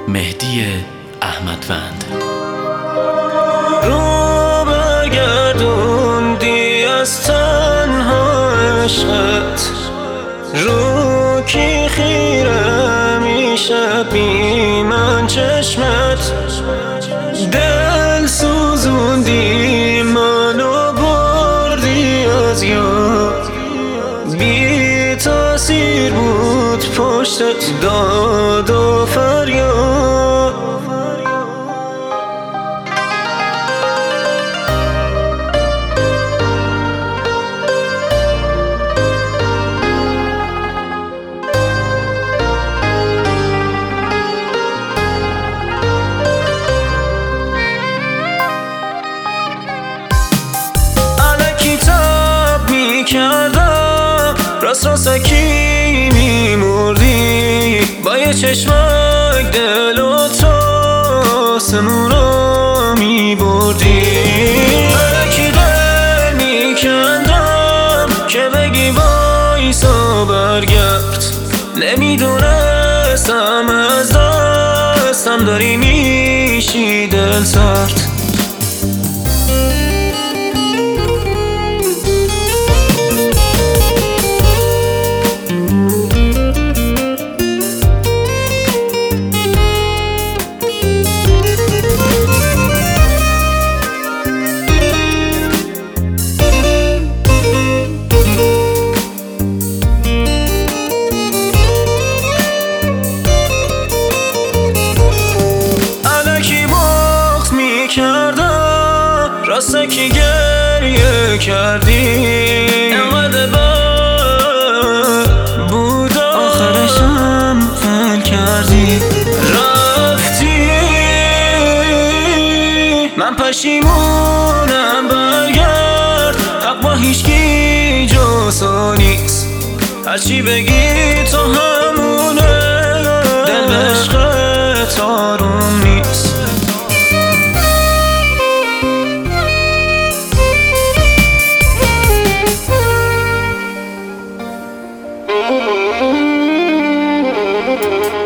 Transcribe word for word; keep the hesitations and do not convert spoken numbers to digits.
مهدی احمدوند. رو برگردوندی از تنها عشقت، رو کی خیره میشه بی من چشمت. دل سوزوندی منو بردی از یاد، بی تاثیر بود پشتت داد و فریاد. کردم راست راستکی میمردی، با یه چشمک دل و تو آسمون رو میبردی. الکی دل میکندم که بگی وایسا برگرد، نمیدونستم از دستم داری میشی دل سرد. راسته که گریه کردی اینقدر بد بود، آخرشم فل کردی رفتی. من پشیمونم برگرد، حق با هیچکی جزو نیست، هرچی بگی تو همونه، دل به عشقت آروم نیست. Thank you.